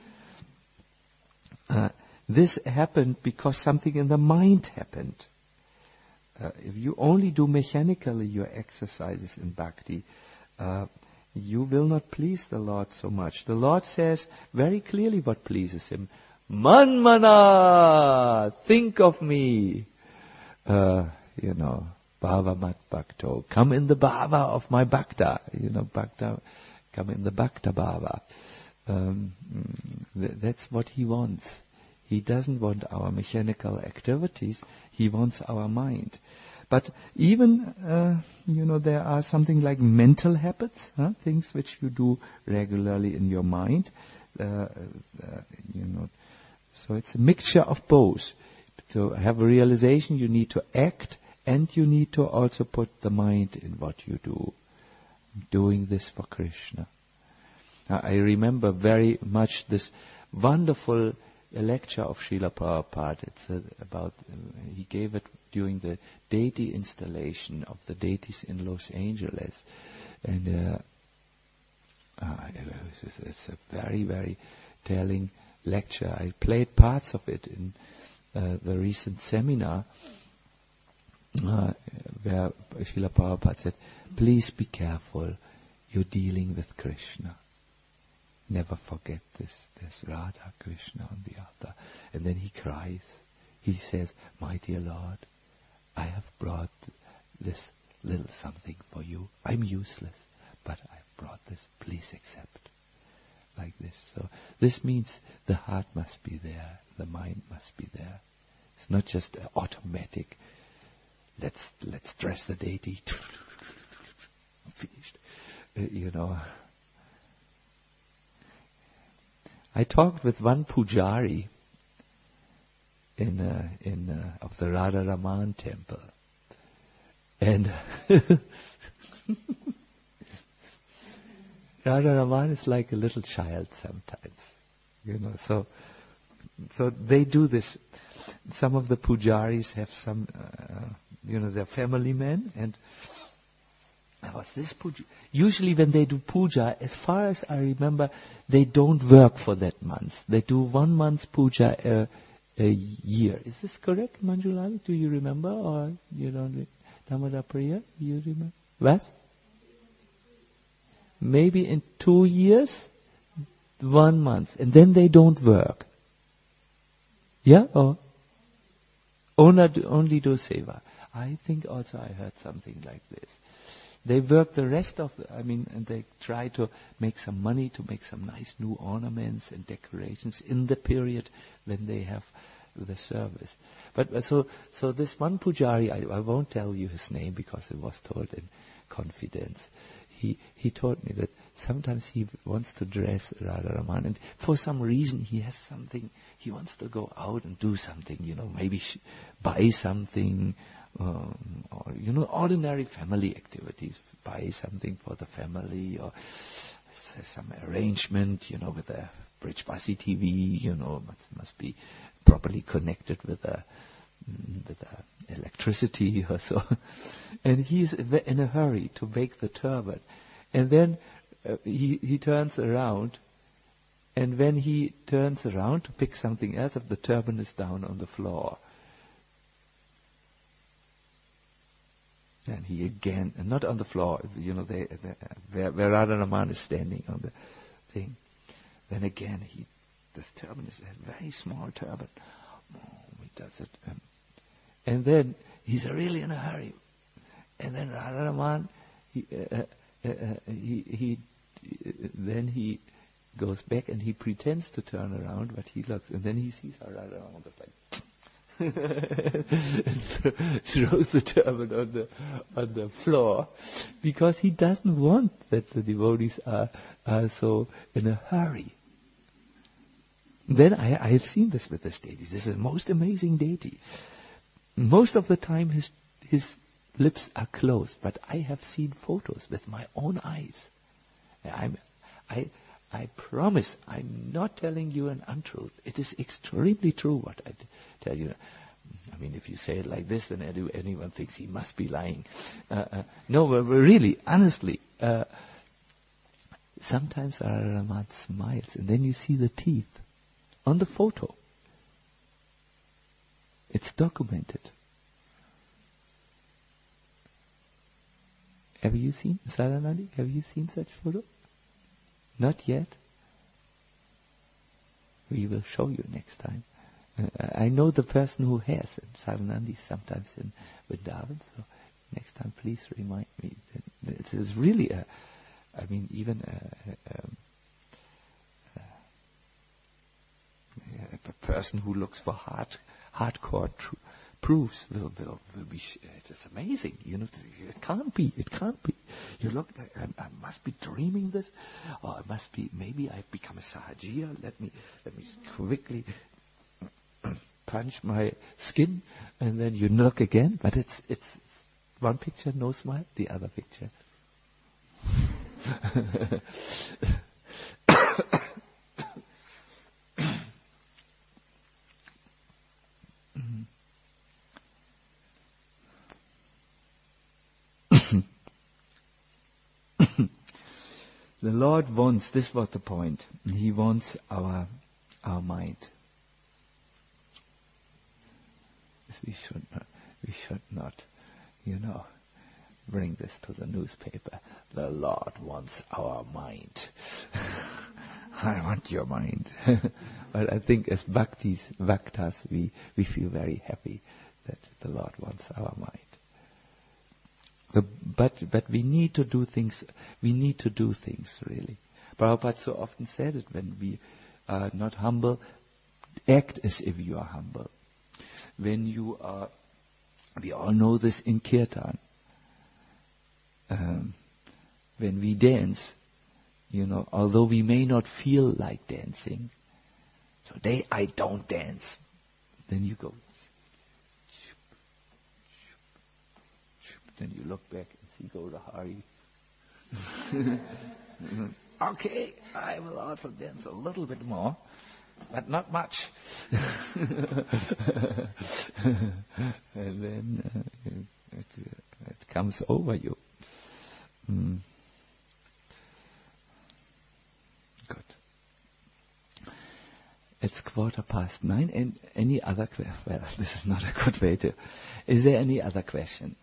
This happened because something in the mind happened. If you only do mechanically your exercises in bhakti, you will not please the Lord so much. The Lord says very clearly what pleases Him. Manmana, think of me. Bhava mat bhakto. Come in the bhava of my bhakta. Bhakta, come in the bhakta bhava. That's what He wants. He doesn't want our mechanical activities. He wants our mind. But even, there are something like mental habits, things which you do regularly in your mind. So it's a mixture of both. To have a realization, you need to act, and you need to also put the mind in what you do. Doing this for Krishna. I remember very much this wonderful lecture of Srila Prabhupada. It's he gave it during the deity installation of the deities in Los Angeles. And it's a very, very telling lecture. I played parts of it in the recent seminar where Srila Prabhupada said, please be careful, you're dealing with Krishna. Never forget this. There's Radha Krishna on the altar. And then he cries. He says, my dear Lord, I have brought this little something for you. I'm useless, but I've brought this. Please accept. Like this. So this means the heart must be there. The mind must be there. It's not just automatic. Let's dress the deity. Finished. I talked with one pujari of the Radha Raman temple, and Radha Raman is like a little child sometimes, So they do this. Some of the pujaris have some, they're family men, and this puja. Usually when they do puja, as far as I remember, they don't work for that month. They do 1 month's puja a year. Is this correct, Manjulali? Do you remember, or you don't? Damodar Priya, you remember? What? Maybe in 2 years, 1 month, and then they don't work. Yeah, or only do seva. I think also I heard something like this. They work the rest of and they try to make some money, to make some nice new ornaments and decorations in the period when they have the service. But so this one pujari, I won't tell you his name because it was told in confidence. He told me that sometimes he wants to dress Radharaman, and for some reason he has something, he wants to go out and do something, maybe buy something, or ordinary family activities, buy something for the family, or some arrangement, with a Brijbasi TV, must be properly connected with a electricity or so. And he's in a hurry to make the turban. And then he turns around And when he turns around to pick something else up, the turban is down on the floor. And he again, and not on the floor, where Radharaman is standing on the thing. Then again, this turban is a very small turban. He does it. And then he's really in a hurry. And then Radharaman, then he goes back and he pretends to turn around, but he looks, and then he sees Radharaman just like, throws the turban on the floor, because he doesn't want that the devotees are so in a hurry. Then I have seen this with this deity. This is the most amazing deity. Most of the time his lips are closed, but I have seen photos with my own eyes. I promise I'm not telling you an untruth. It is extremely true what I tell you. I mean, if you say it like this, then anyone thinks he must be lying. No, but really, honestly, sometimes Radharaman smiles, and then you see the teeth on the photo. It's documented. Have you seen, Saranandi? Have you seen such photo? Not yet. We will show you next time. I know the person who has, and Saranandi sometimes in Vrindavan, so next time please remind me. It is really even a person who looks for hardcore proofs will be. It's amazing, It can't be. You look like I must be dreaming this, or it must be. Maybe I've become a sahajiya. Let me quickly punch my skin, and then you look again. But it's one picture, no smile. The other picture. The Lord wants, this was the point, He wants our mind. We should not, bring this to the newspaper. The Lord wants our mind. I want your mind. But I think as bhaktas, we feel very happy that the Lord wants our mind. But we need to do things. We need to do things really. Prabhupada so often said it: when we are not humble, act as if you are humble. When you are, we all know this in kirtan. When we dance, although we may not feel like dancing, today I don't dance. Then you go. Then you look back and see Gaura Hari. Okay, I will also dance a little bit more, but not much. And then it comes over you. Good. It's 9:15. And any other question? Well, this is not a good way to. Is there any other question?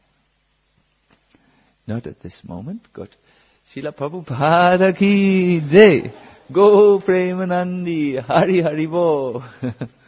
Not at this moment. Good. Srila Prabhupada ki jai. Go Premanandi. Hari Hari Bo.